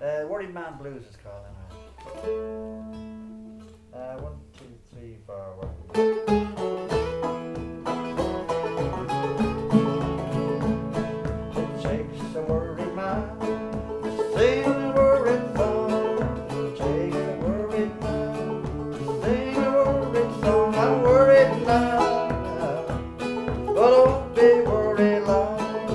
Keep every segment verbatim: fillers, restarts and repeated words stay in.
Uh, Worried Man Blues is called anyway. Uh, one, two, three, four, one. It takes a worried man to sing a worried song. It takes a worried man to sing a worried song. I'm worried now, but I won't be worried long.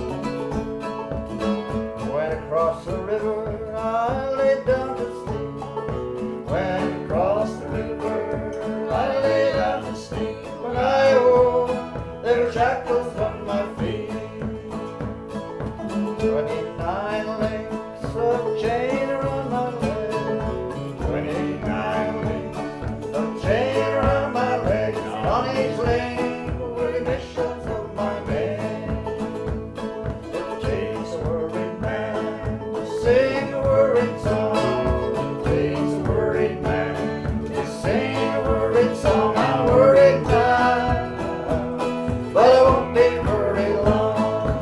When I cross the river, I lay down to sleep. When I cross the river, I lay down to sleep. When I awoke, there were shackles on my feet. Twenty-nine links of chain around my leg. Twenty-nine links of chain around my leg. On each link were the initials of my name. It takes a worried man to sing a worried song. It takes a worried man to sing a worried song. I'm worried now, but I won't be worried long.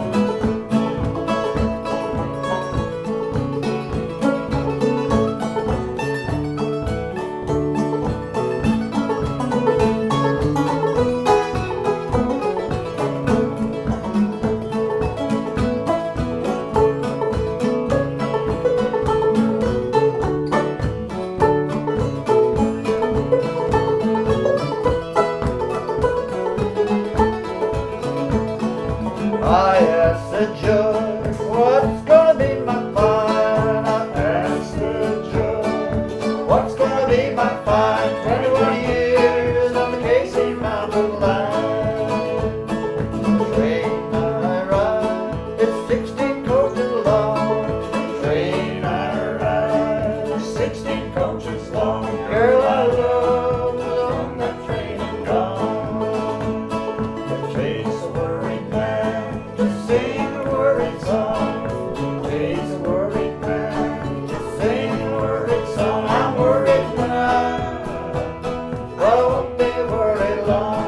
I asked the judge, what's gonna be my fine? I asked the judge, what's gonna be my fine? Twenty-one years on the Casey Mountain line. The train I ride, it's sixteen coaches long. The train I ride, it's sixteen coaches long. The girl I love is on that train and gone. The chase a worried man to sing a worried song. Chase a worried man to sing a worried song. I'm worried now, but I won't be worried long.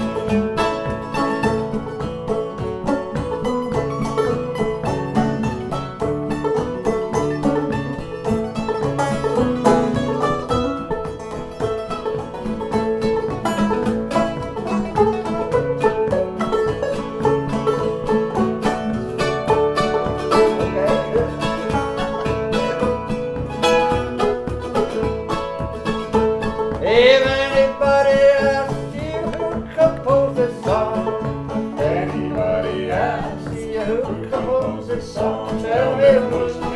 If anybody asks you who composed this song, if anybody asks you who composed this song, tell me it was